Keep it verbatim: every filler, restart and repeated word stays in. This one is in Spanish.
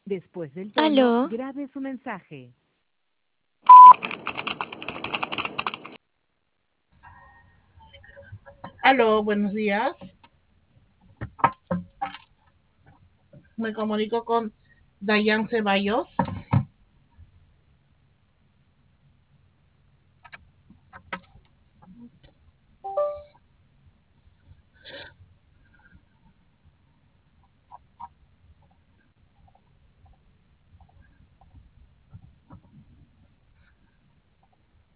Después del tono, Aló, grabe su mensaje. Aló, buenos días. Me comunico con Dayan Ceballos.